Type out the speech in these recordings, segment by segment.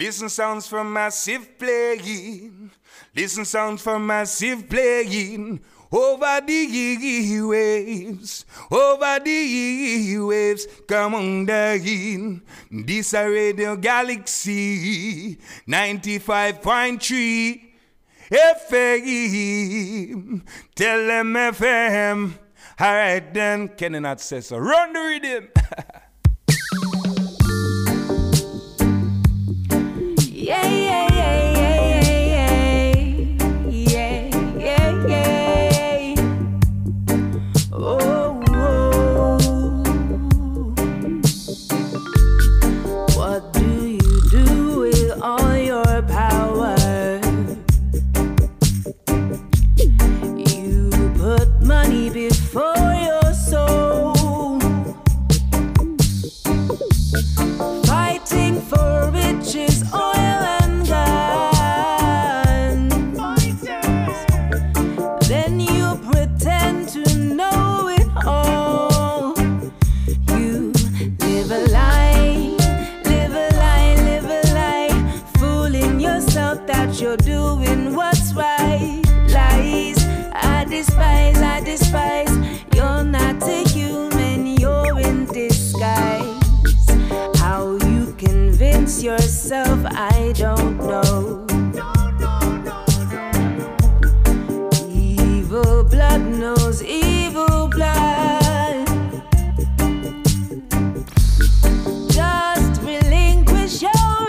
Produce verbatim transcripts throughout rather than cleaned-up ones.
Listen sounds from massive playing. Listen sounds from massive playing. Over the waves, over the waves, come on down. This a Radio Galaxy ninety-five point three F M. Tell them F M. All right then, can you not say so? Run the rhythm. Yeah, yeah, yeah, yeah, yeah, yeah, yeah, yeah. Oh, oh. What do you do with all your power? You put money before your soul, fighting for riches, oil and gun. Then you pretend to know it all. You live a lie, live a lie, live a lie, fooling yourself that you're doing what's right. Lies, I despise, I despise. You're not a human, you're in disguise. How you convince yourself, I don't know. Evil blood knows evil blood. Just relinquish your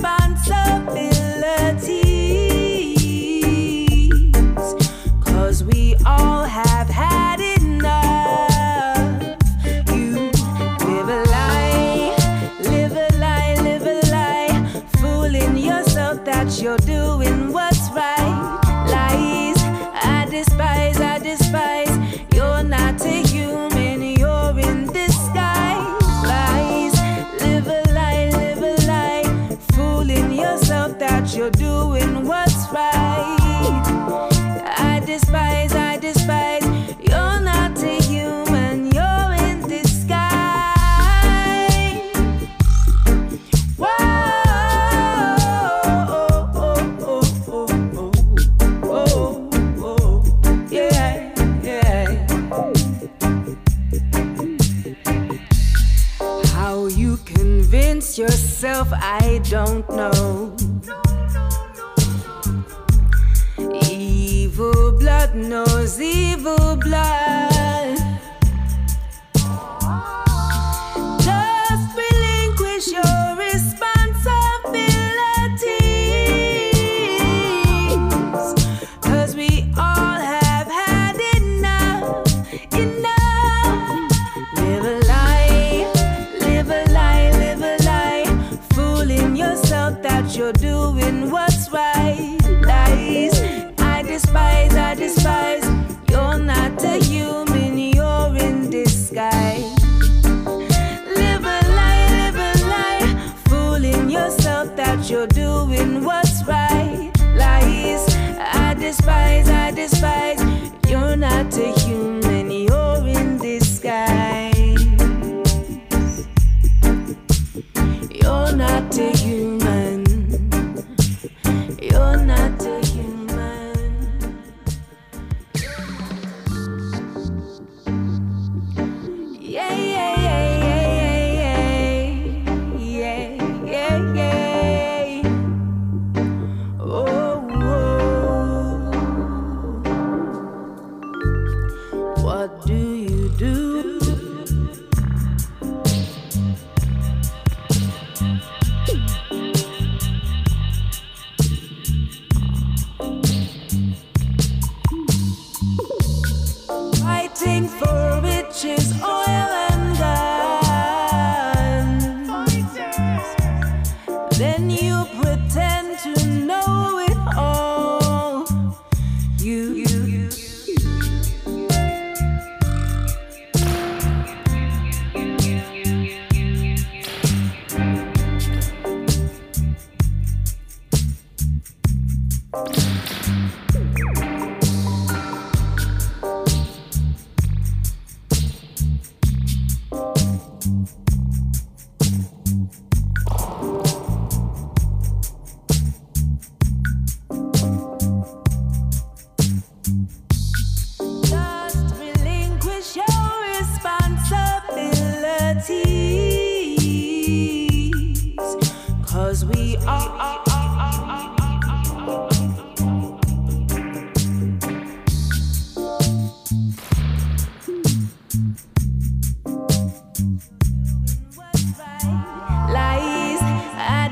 responsibilities, 'cause we all have had enough. You live a lie, live a lie, live a lie, fooling yourself that you're doing what's right. Lies, I despise, I despise. You're not a human, you're in disguise. Lies, live a lie, live a lie, fooling yourself that you're doing what's right. I despise, I despise. You're not a human, you're in disguise. Whoa, oh, oh, oh, oh, oh, oh, oh, yeah, yeah. How you convince yourself, I don't know. Evil blood knows evil blood. Just relinquish your responsibilities, 'cause we all have had enough, enough. Live a lie, live a lie, live a lie, fooling yourself that you're doing what's right. Lies, I despise, I despise. You're not a human, you're in disguise. Live a lie, live a lie, fooling yourself that you're doing what's right. Lies, I despise, I despise. You're not a human, you're in disguise. You're not a human, you're not a human. Yeah, yeah, yeah, yeah, yeah, yeah, yeah, yeah. Oh, oh. What do you do? Fighting for riches, oil and gun. Then you pretend to know it all. You, you, you.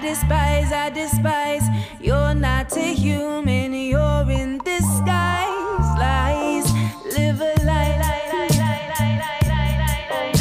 despise, I despise. You're not a human, you're in disguise. Lies, live a lie, lie, lie, lie, lie, lie, lie, lie, lie,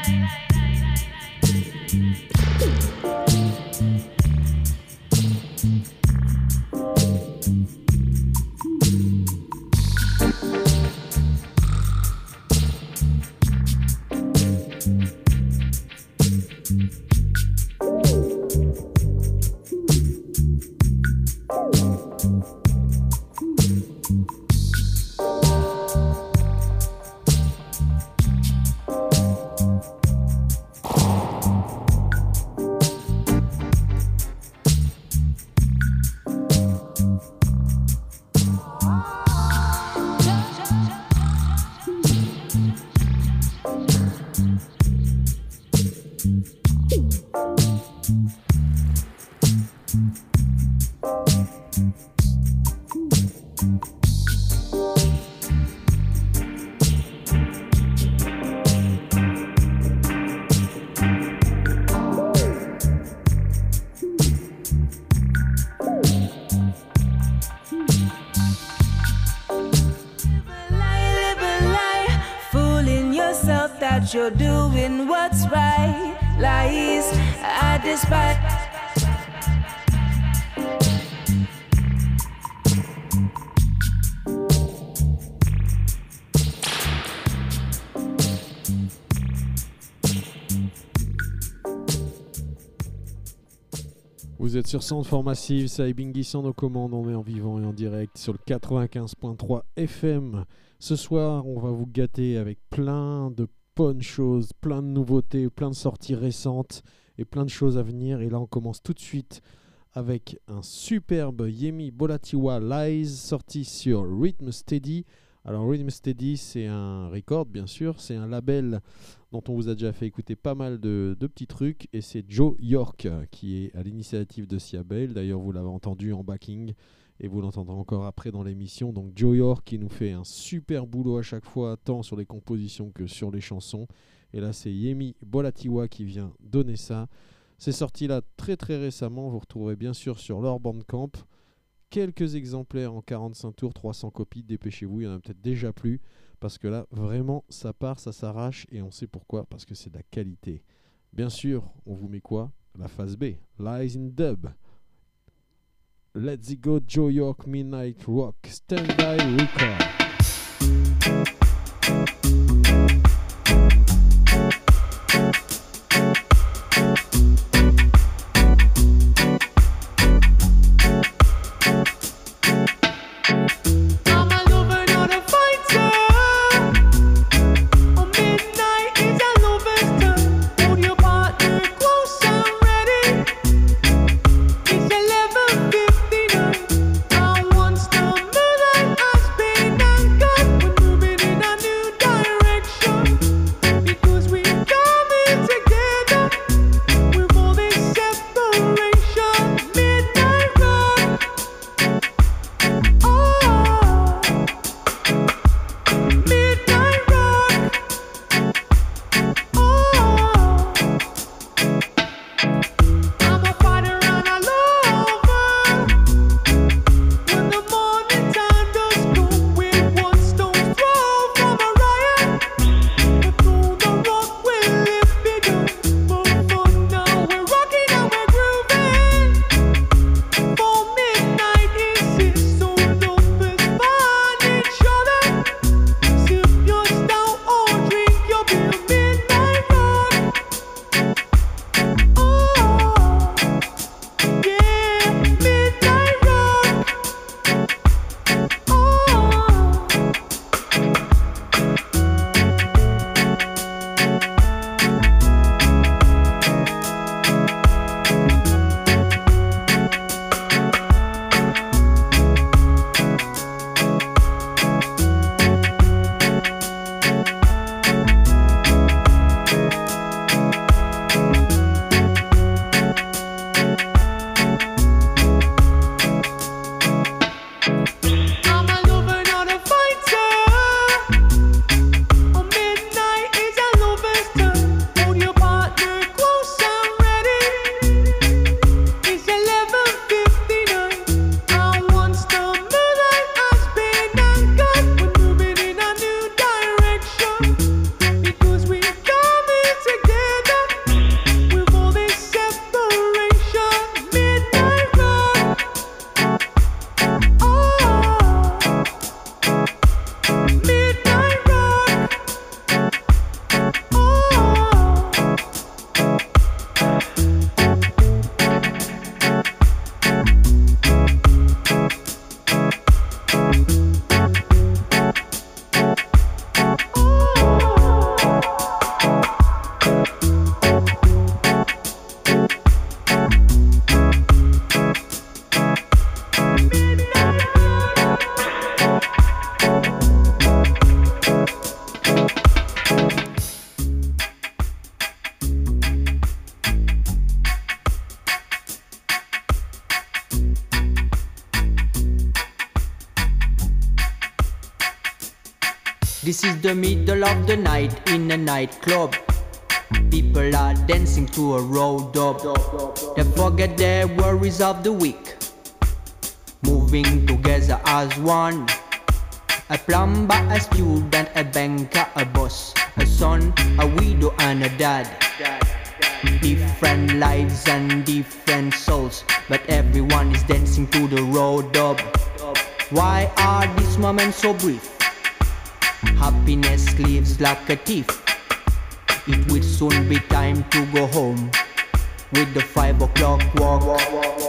you're doing what's right. Lies, I despise. Vous êtes sur Soundform Massive, c'est Ibingui sans nos commandes, on est en vivant et en direct sur le quatre-vingt-quinze virgule trois F M. Ce soir, on va vous gâter avec plein de bonnes choses, plein de nouveautés, plein de sorties récentes et plein de choses à venir. Et là, on commence tout de suite avec un superbe Yemi Bolatiwa Lies sorti sur Rhythm Steady. Alors Rhythm Steady, c'est un record, bien sûr, c'est un label dont on vous a déjà fait écouter pas mal de, de petits trucs, et c'est Joe York qui est à l'initiative de Sia Bale. D'ailleurs, vous l'avez entendu en backing et vous l'entendrez encore après dans l'émission. Donc Joe York qui nous fait un super boulot à chaque fois, tant sur les compositions que sur les chansons. Et là, c'est Yemi Bolatiwa qui vient donner ça. C'est sorti là très très récemment, vous retrouverez bien sûr sur leur Bandcamp. Quelques exemplaires en quarante-cinq tours, trois cents copies, dépêchez-vous, il y en a peut-être déjà plus, parce que là, vraiment, ça part, ça s'arrache, et on sait pourquoi, parce que c'est de la qualité. Bien sûr, on vous met quoi ? La phase B, Lies in Dub. Let's Go Joe York Midnight Rock, Standby Record. Once the moonlight has been anchored, we're moving in a new direction. This is the middle of the night in a nightclub. People are dancing to a road up. They forget their worries of the week, moving together as one. A plumber, a student, a banker, a boss, a son, a widow and a dad. Different lives and different souls, but everyone is dancing to the road up. Why are these moments so brief? Happiness lives like a thief. It will soon be time to go home with the five o'clock walk.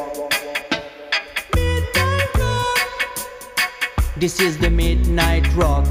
This is the midnight rock.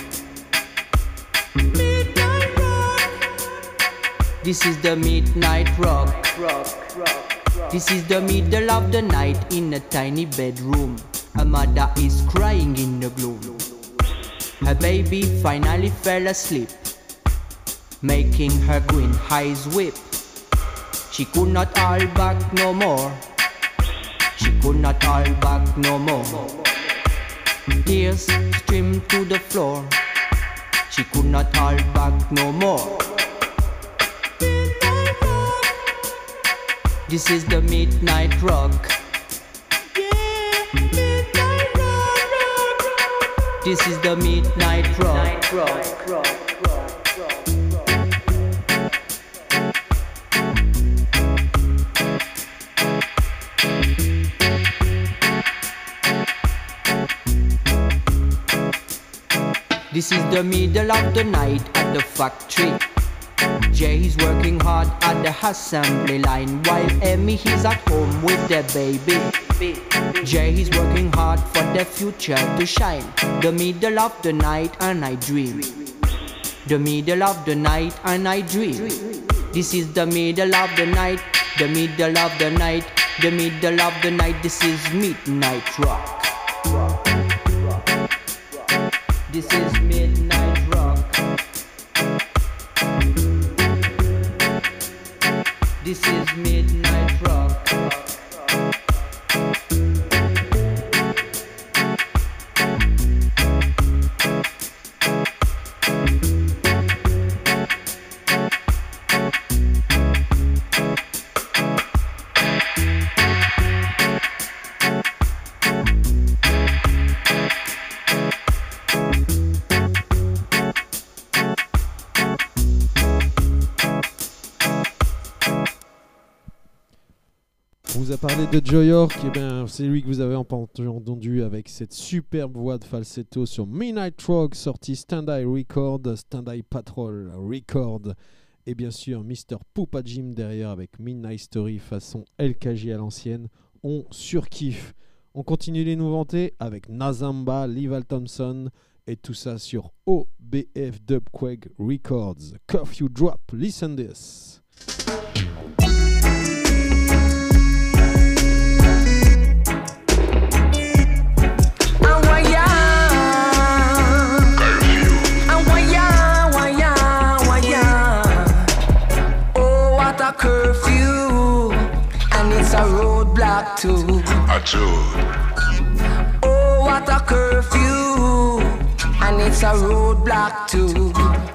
This is the midnight rock. This is the middle of the night in a tiny bedroom. A mother is crying in the gloom. Her baby finally fell asleep, making her green eyes weep. She could not hold back no more. She could not hold back no more. Tears streamed to the floor. She could not hold back no more. This is the midnight rock. This is the midnight rock. This is the middle of the night at the factory. Jay is working hard at the assembly line, while Emmy is at home with their baby. Jay is working hard for their future to shine. The middle of the night and I dream. The middle of the night and I dream. This is the middle of the night. The middle of the night. The middle of the night. This is midnight rock. This is midnight rock. This is midnight rock. On vous a parlé de Joe York, et bien c'est lui que vous avez entendu avec cette superbe voix de falsetto sur Midnight Rock, sorti Stand-Eye Record, Stand-Eye Patrol Record, et bien sûr mister Poupa Jim derrière avec Midnight Story façon L K J à l'ancienne. On surkiffe. On continue les nouveautés avec Nazamba, Leval Thompson et tout ça sur O B F Dubquake Records. Curfew Drop, listen this. Curfew, and it's a roadblock too. A Jude. Oh, what a curfew, and it's a roadblock too.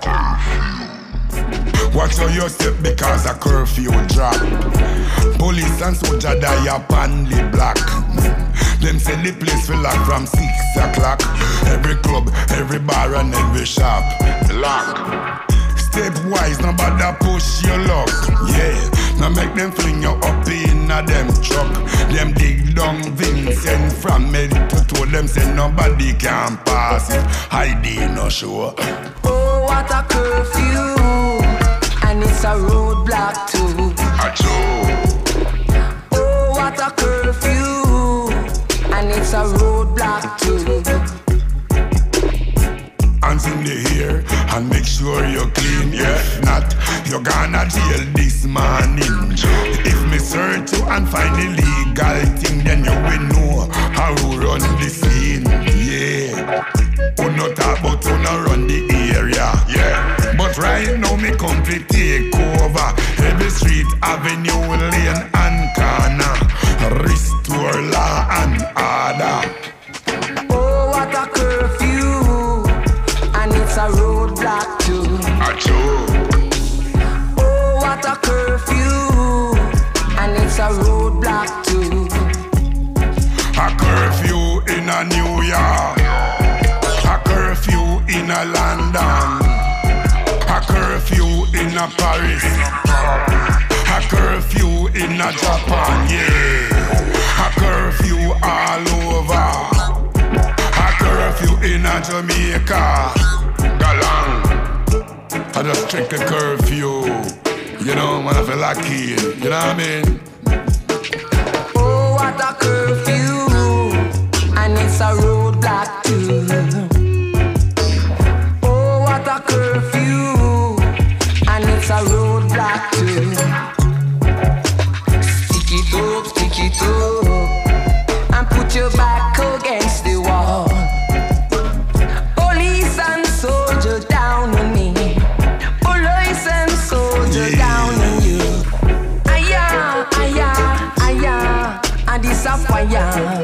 Watch how you step because a curfew drop. Police and soldier die upon the block. Them say the place will lock from six o'clock. Every club, every bar and every shop lock. Step wise, no bother push your luck. Yeah, now make them fling you up in a them truck. Them dig down Vincent from me to told them say nobody can pass it. I did no sure. Oh, what a curfew, and it's a roadblock too. A Joe. Oh, what a curfew, and it's a roadblock too. Hands in the air and make sure you're clean. Yeah, if not, you're gonna jail this morning. If me search you and find illegal thing, then you will know how to run the scene. Yeah, who not talk about who not run the area. Yeah, but right now me come to take over every street, avenue, lane and corner. Restore law and order. Oh, what a curfew, and it's a true. Oh, what a curfew, and it's a roadblock too. A curfew in a New York, a curfew in a London, a curfew in a Paris, a curfew in a Japan, yeah. A curfew all over, a curfew in a Jamaica. Galang, I just check the curfew, you know, man, I feel lucky, you know what I mean? Oh, what a curfew, and it's a roadblock too. Oh, what a curfew, and it's a roadblock too. Stick it up, stick it up, and put your back against the wall. Police and soldier down on me. Police and soldier Yeah. down on you. Aya, aya, aya, and this a fire.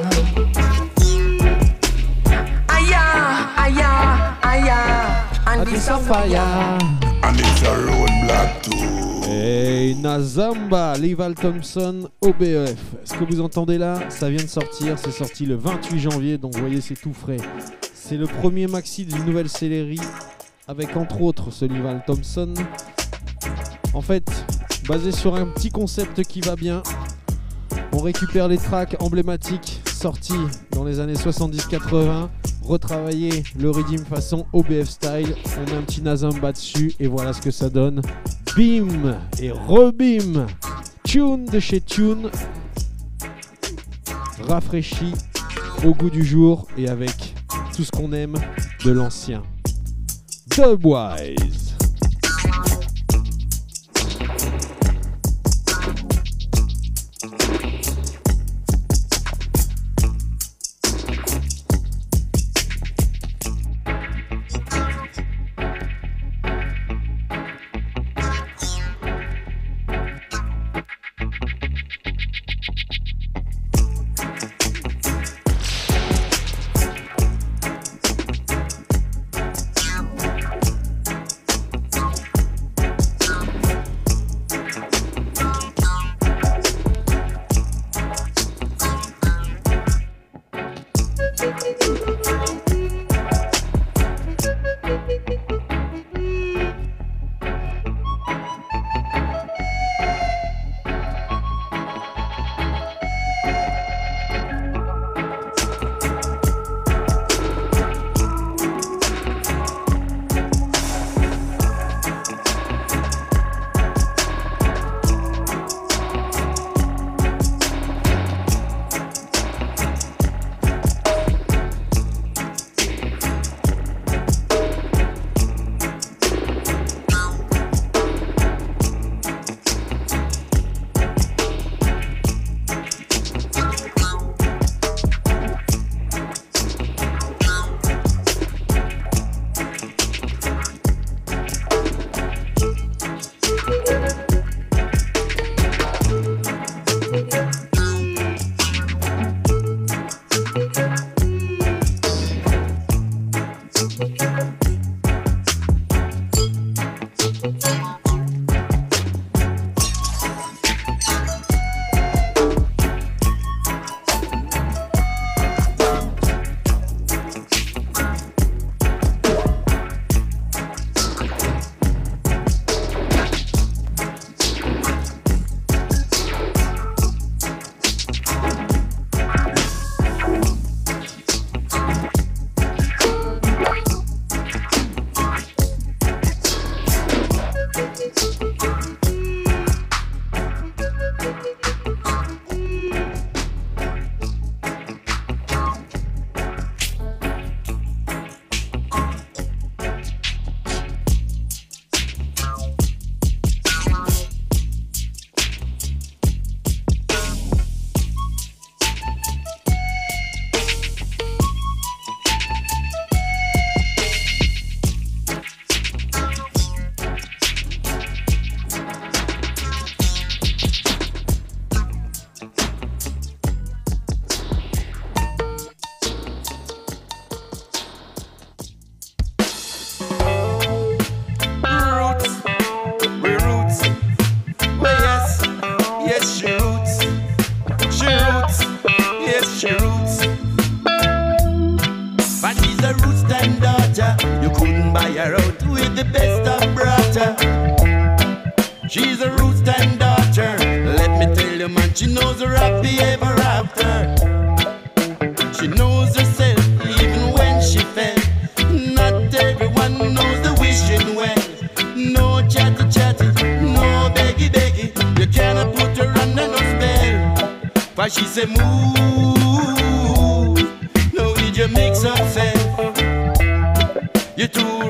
Aya, aya, aya, and this a fire. And it's a roadblock too. Et Nazamba, Leval Thompson, O B E F. Ce que vous entendez là, ça vient de sortir. C'est sorti le vingt-huit janvier, donc vous voyez, c'est tout frais. C'est le premier maxi d'une nouvelle série avec entre autres ce Leval Thompson. En fait, basé sur un petit concept qui va bien. On récupère les tracks emblématiques sortis dans les années soixante-dix quatre-vingts, retravailler le rythme façon O B F style, on met un petit Nazamba dessus et voilà ce que ça donne. Bim et rebim, tune de chez Tune, rafraîchi au goût du jour et avec tout ce qu'on aime de l'ancien. Dubwise. the best of brother. She's a Rooster daughter. Let me tell you, man, she knows her happy ever after. She knows herself even when she fell. Not everyone knows the wishing well. No chatty chatty, no beggy beggy. You cannot put her under no spell. But she say move, no need you mix yourself. You're too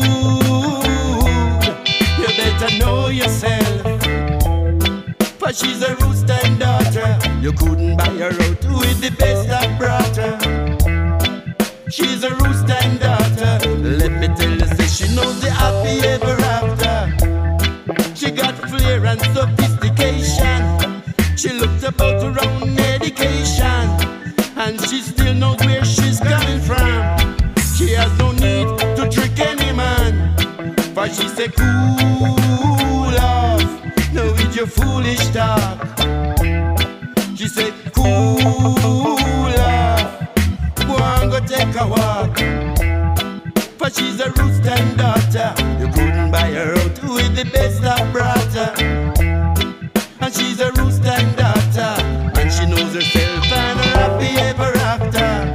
rude, you better know yourself. But she's a Rooster daughter. You couldn't buy her out with the best of brother. She's a Rooster daughter. Let me tell you, say she knows the happy ever after. She got flair and sophistication. She looked about her own education, and she still knows where she's coming from. She has no need to trick any man. But she said, cool off, no with your foolish talk. She said, cool off, go and go take a walk. But she's a Rooster daughter. You couldn't buy her out with the best of brother. And she's a Rooster daughter, and she knows herself and her happy ever after.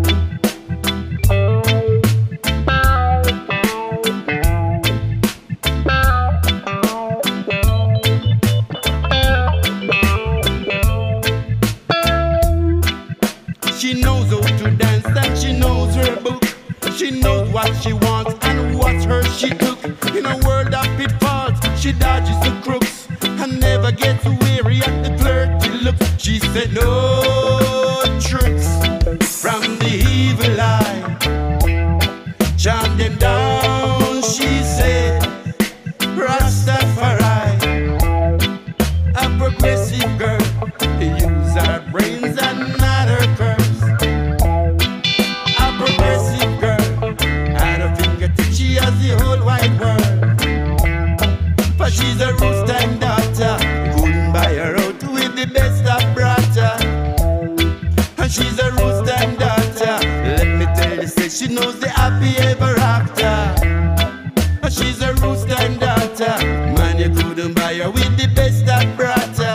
She knows how to dance and she knows her book. She knows what she wants and what's hers she took. In a world of pitfalls, she dodges the crooks and never gets weary at the flirty looks. She said no tricks from the evil eye. Charm them down, she said, Rastafari. A progressive girl, use her brains and not her curves. A progressive girl, at her fingertips she has the whole wide world. But she's a Rooster daughter. Couldn't buy her out with the best of brother. And she's a Rooster daughter. Let me tell you, say she knows the happy ever after. And she's a Rooster daughter. Man, you couldn't buy her with the best of brother.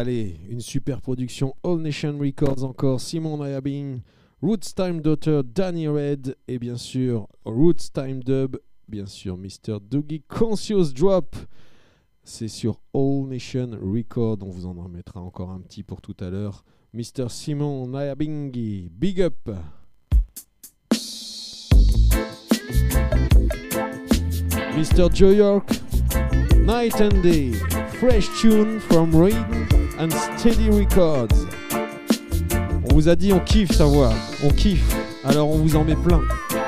Allez, une super production All Nation Records encore, Simon Ayabing, Roots Time Daughter, Danny Red et bien sûr Roots Time Dub, bien sûr mister Dougie Conscious Drop. C'est sur All Nation Records, on vous en remettra encore un petit pour tout à l'heure. mister Simon Ayabingi, big up. mister Joe York, Night and Day, fresh tune from Reading and Steady Records. On vous a dit on kiffe sa voix, on kiffe, alors on vous en met plein.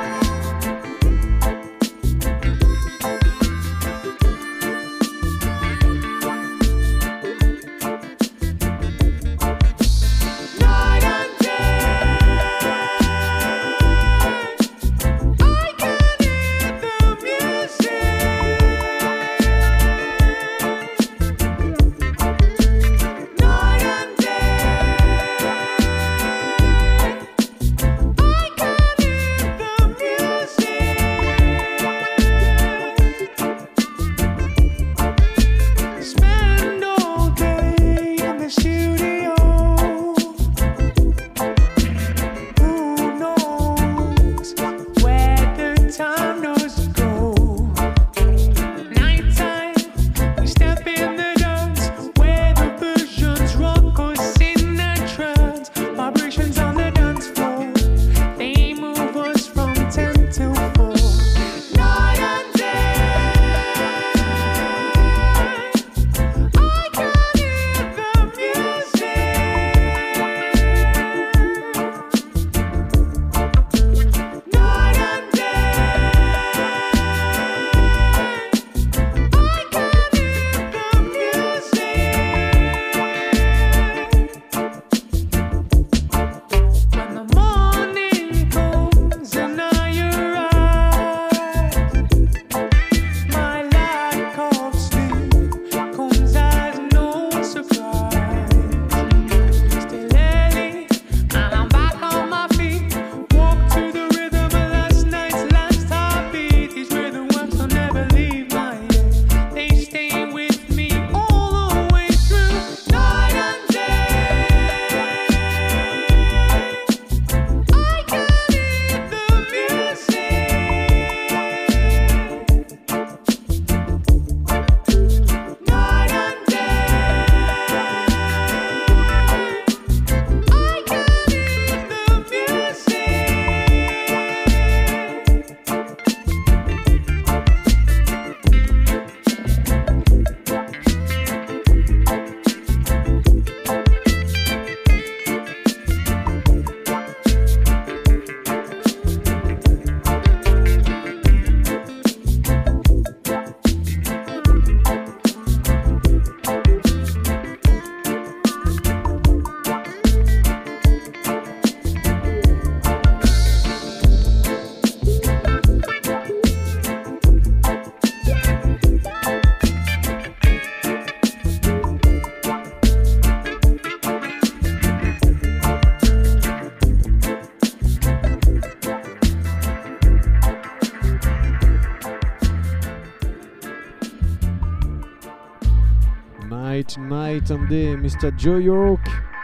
Night, night and day, mister Joe York.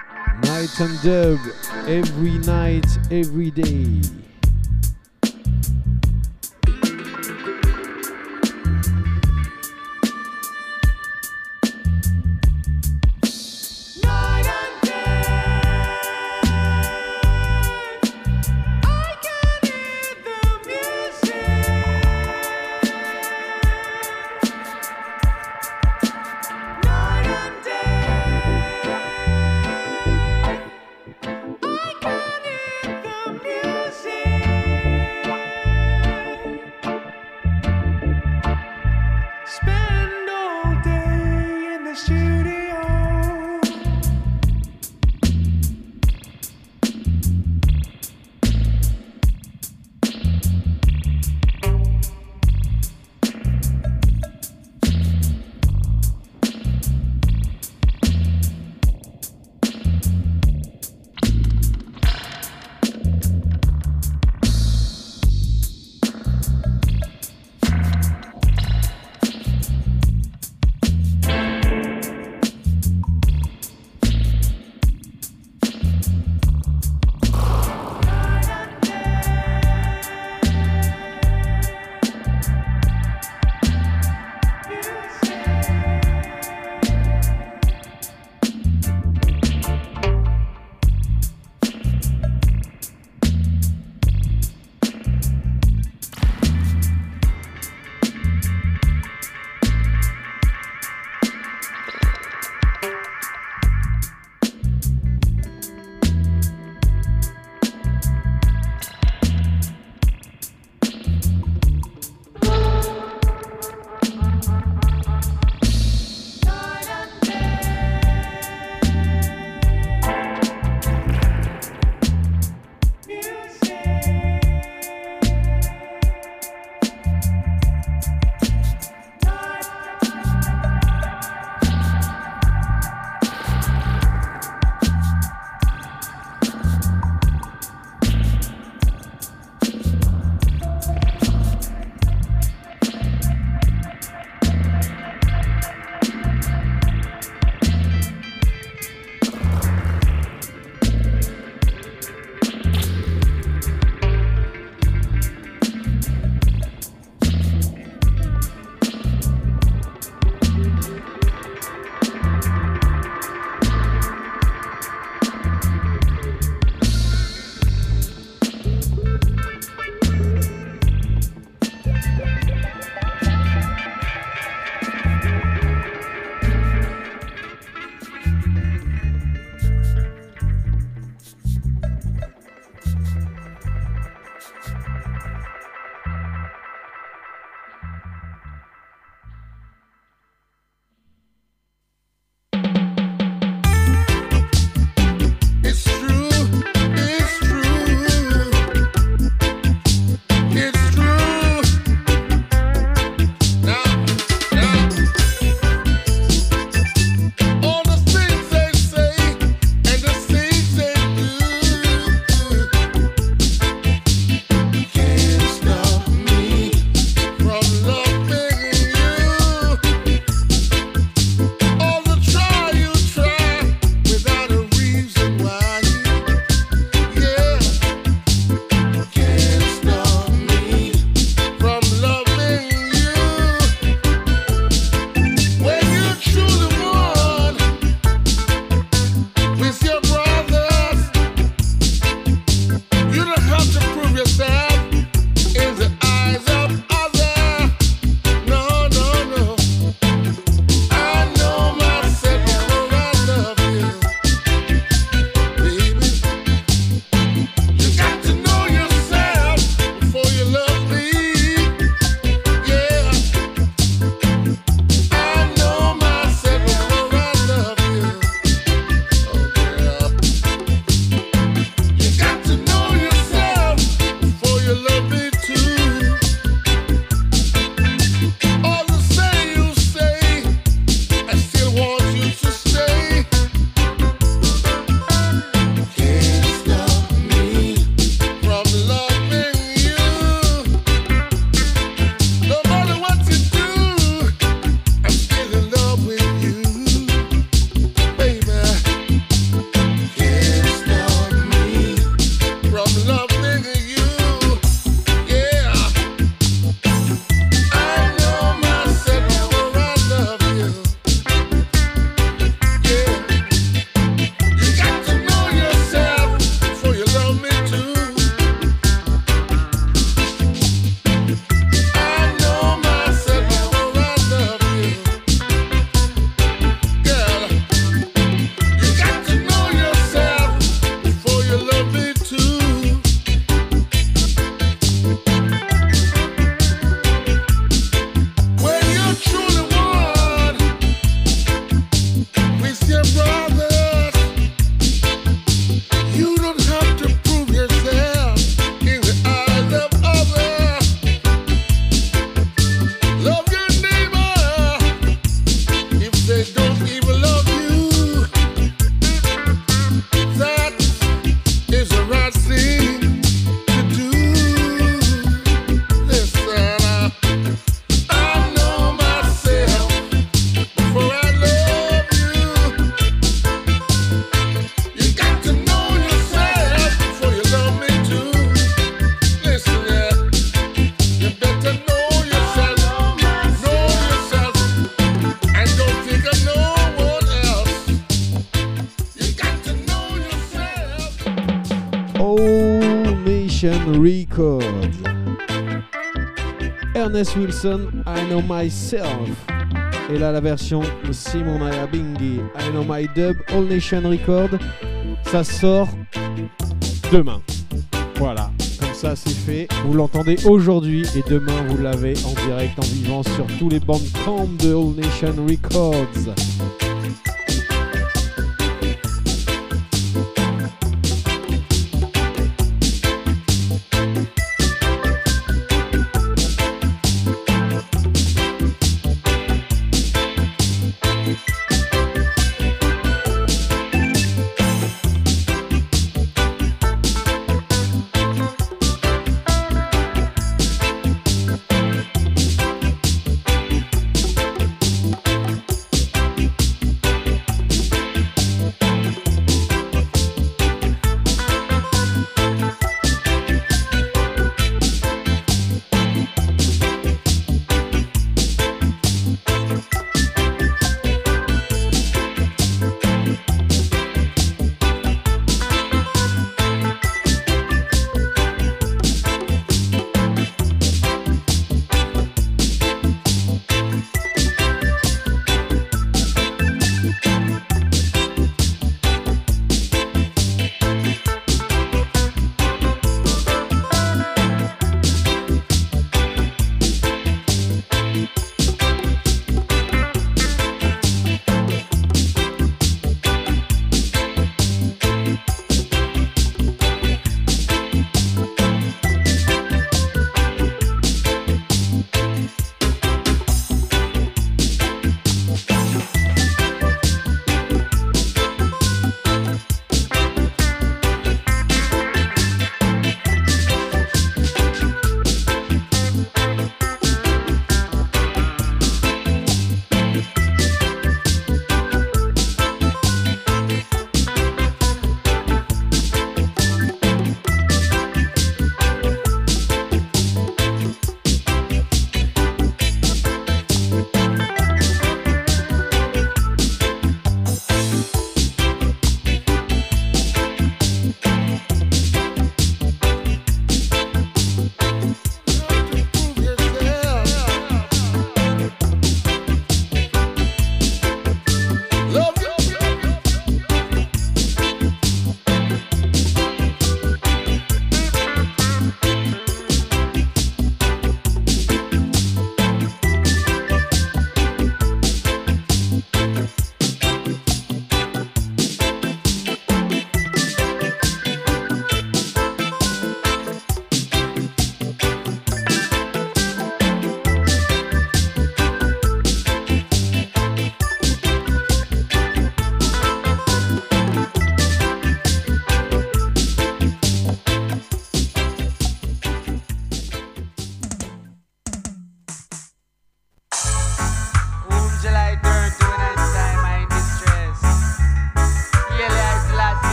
Night and dub, every night, every day. I can hear the music. All Nation Records. Ernest Wilson, I Know Myself. Et là, la version de Simon Ayabingi, I Know My Dub, All Nation Records. Ça sort demain. Voilà, comme ça c'est fait. Vous l'entendez aujourd'hui et demain vous l'avez en direct, en vivant sur tous les bandcamps de All Nation Records.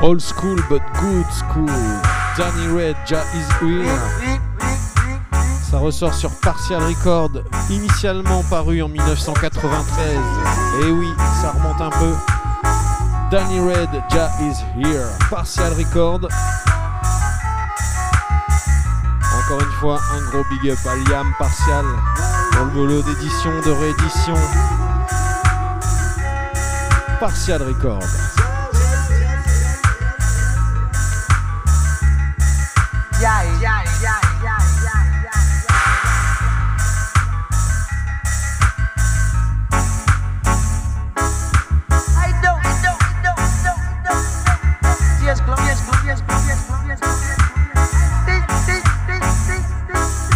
Old school but good school. Danny Red, Jah is here. Ça ressort sur Partial Record, initialement paru en dix-neuf cent quatre-vingt-treize. Et oui, ça remonte un peu. Danny Red, Jah is here. Partial Record. Encore une fois, un gros big up à Liam Partial dans le boulot d'édition, de réédition. Partial Record. Yeah, yeah, yeah, yeah, yeah, yeah, I don't, I don't, I don't, I don't, I don't. Yes, glow, yes, glow, yes, glow, yes, glow, yes, glow, yes, glow. This, this, this, this, this.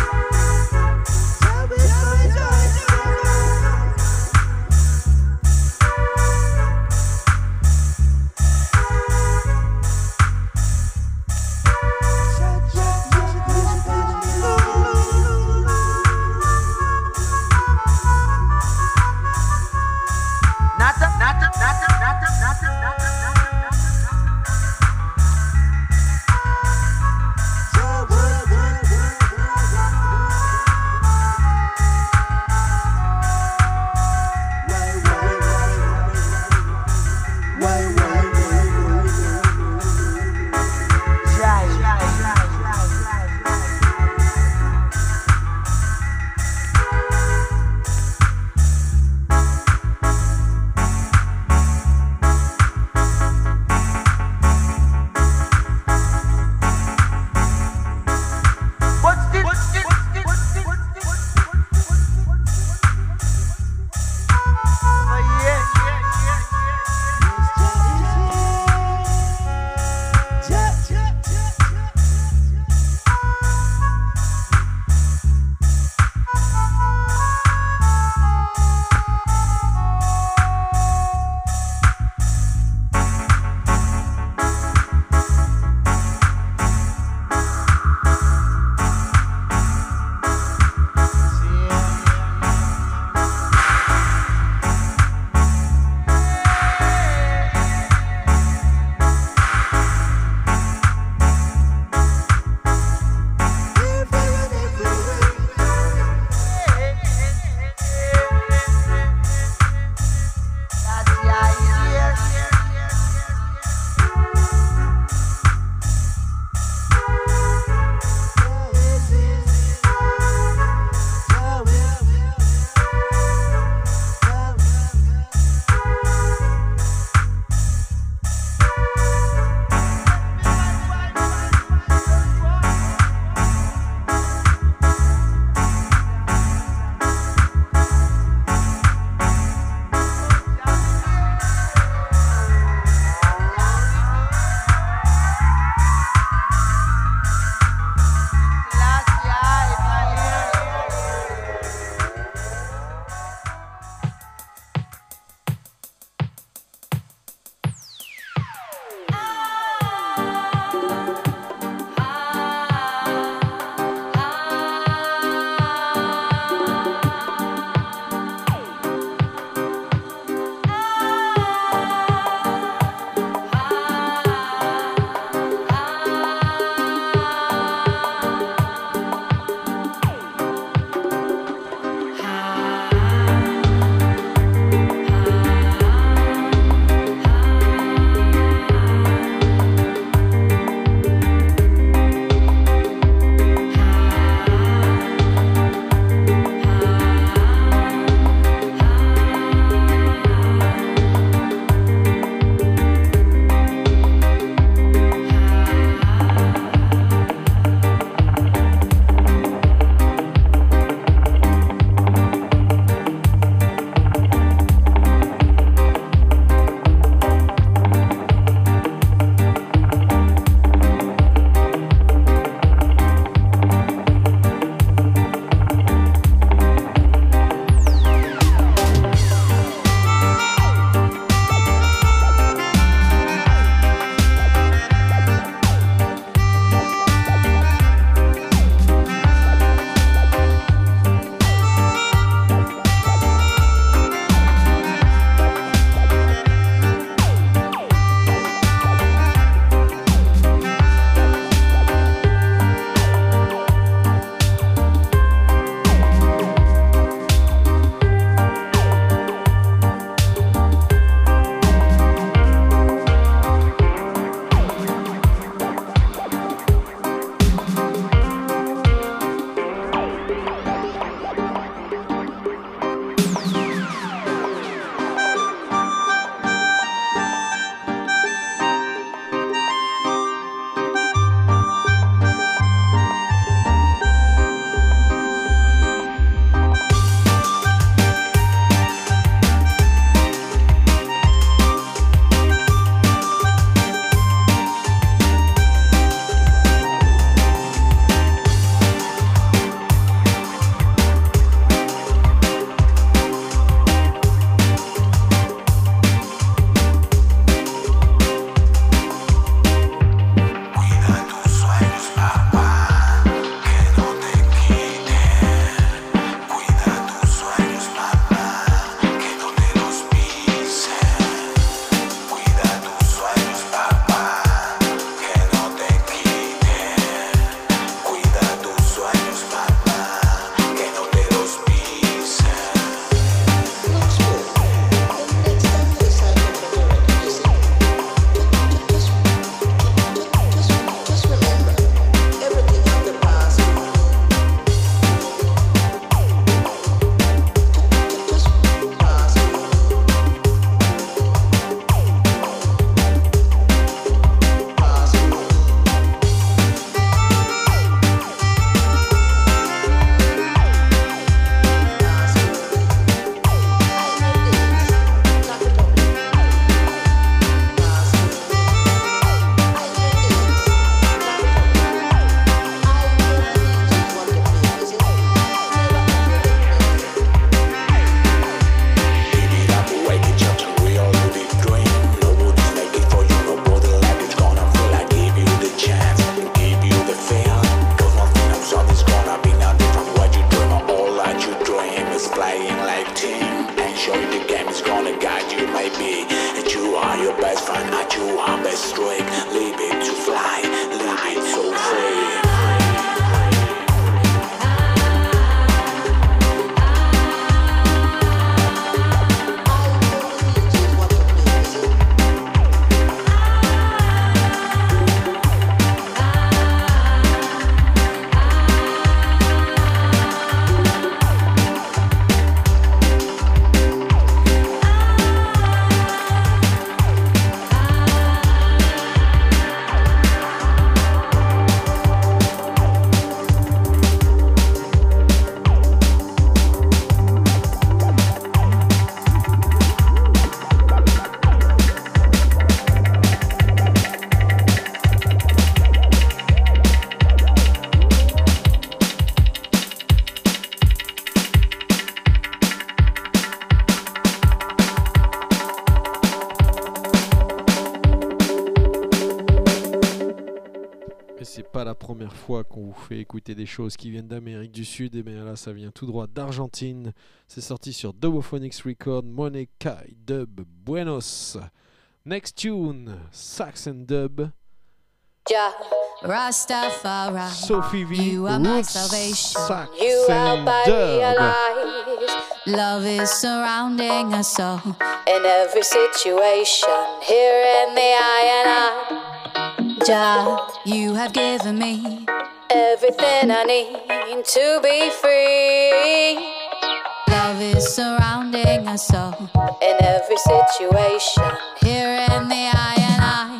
première fois qu'on vous fait écouter des choses qui viennent d'Amérique du Sud, et bien là ça vient tout droit d'Argentine. C'est sorti sur Dubophonics Record, Money Kai Dub Buenos. Next tune, Sax and Dub. Yeah, Rastafari, Sophie V, you are my Roots, salvation. Sax You help and I Dub. realize love is surrounding us all in every situation, here in the I and I. Jah, you have given me everything I need to be free. Love is surrounding us all in every situation, here in the I and I.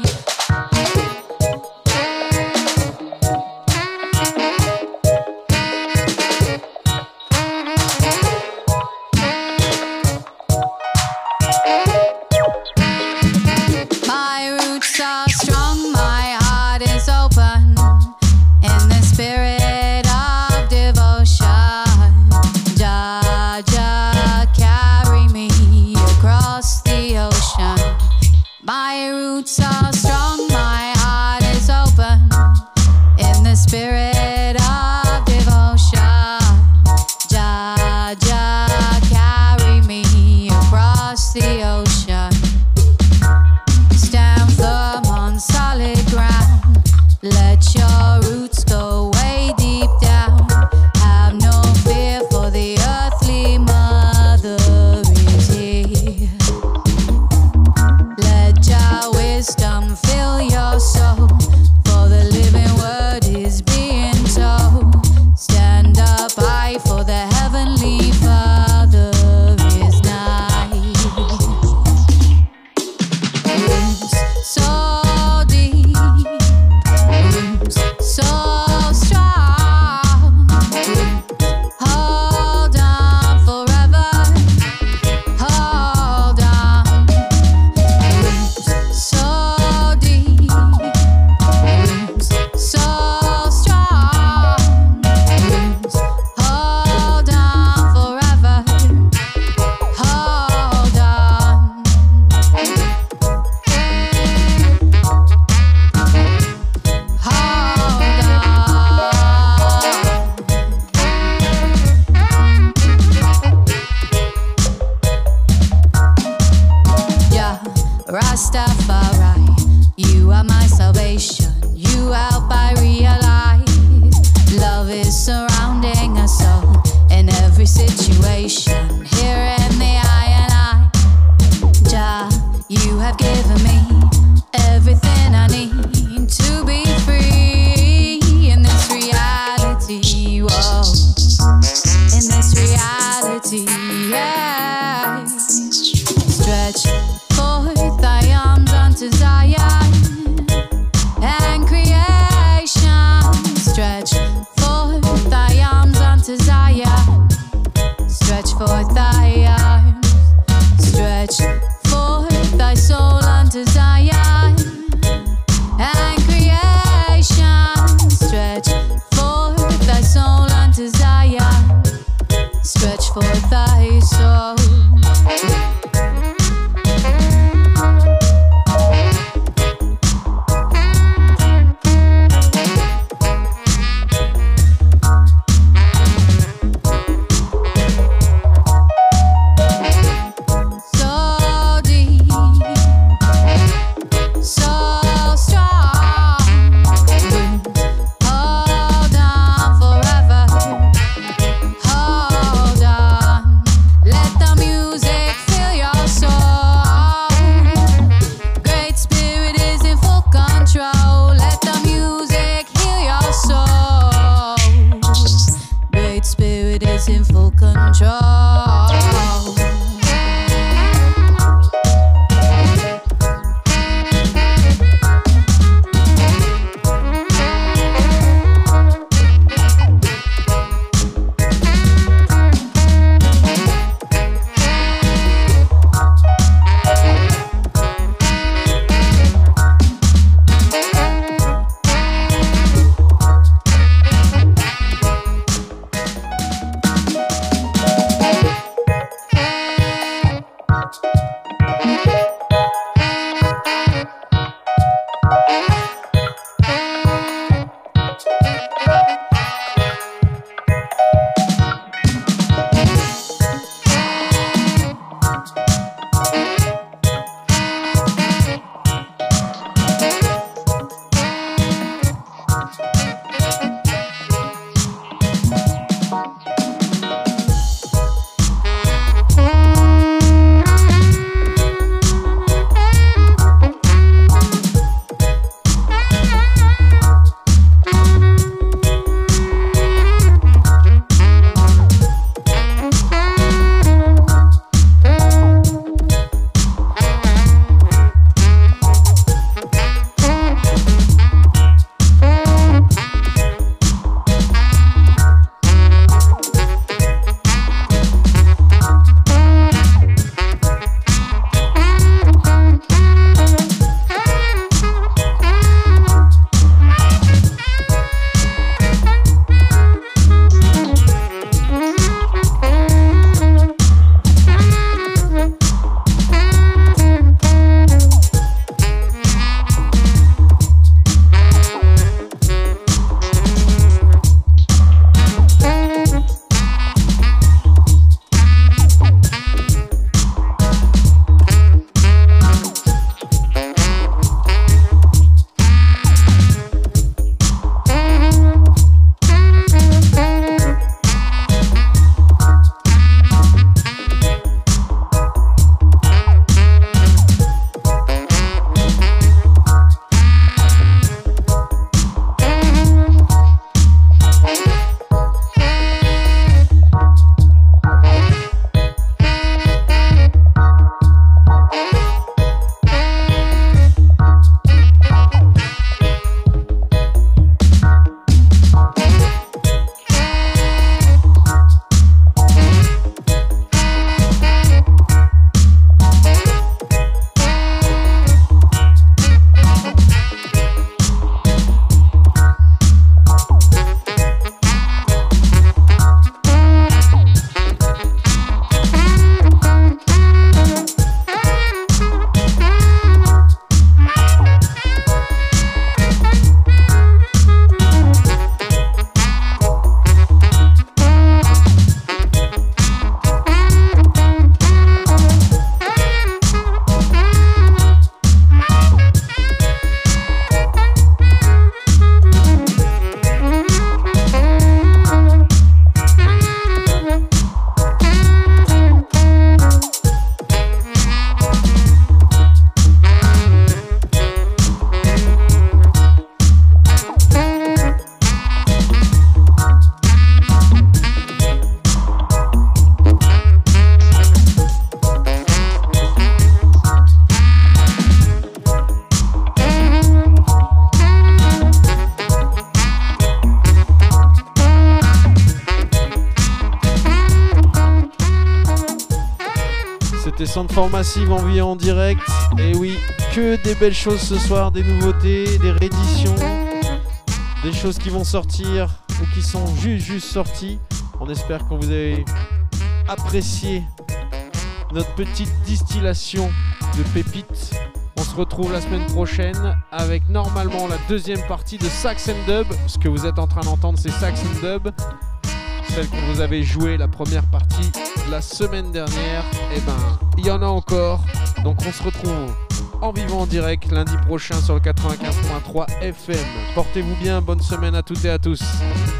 My roots are strong, my heart is open. In the spirit of devotion, Jah, Jah, carry me across the ocean. Stand firm on solid ground. Let your roots go way deep down. Have no fear, for the earthly mother is here. Let your wisdom fill your soul, for the living word is being told. Stand up high, for the heavenly Father is nigh. Roots so deep, roots so strong. Hold on forever, hold on. Roots so deep, roots so strong. Roots hold on forever, hold on. Yeah, Rastafari, you are my salvation. You help I realize love is surrounding us all in every situation, here in the I and I. Jah, you have given me everything I need to be free in this reality. Whoa, in this reality, yeah. Stretch forth thy arms unto Zion and creation. Stretch forth thy arms unto Zion. Stretch forth thy arms. Stretch forth thy soul unto Zion and creation. Stretch forth thy soul unto Zion. Stretch forth thy soul. So deep, so strong. Hold on forever, hold on. Let the music fill your soul. Great Spirit is in full control. Let the music heal your soul. Great Spirit is in full control. C'est Soundform Massive en vie en direct. Et oui, que des belles choses ce soir, des nouveautés, des rééditions, des choses qui vont sortir ou qui sont juste juste sorties. On espère que vous avez apprécié notre petite distillation de pépites. On se retrouve la semaine prochaine avec normalement la deuxième partie de Sax and Dub. Ce que vous êtes en train d'entendre, c'est Sax and Dub, celle qu'on vous avait jouée la première partie la semaine dernière. Et ben, il y en a encore. Donc on se retrouve en vivant en direct lundi prochain sur le quatre-vingt-quinze point trois F M. Portez-vous bien, bonne semaine à toutes et à tous.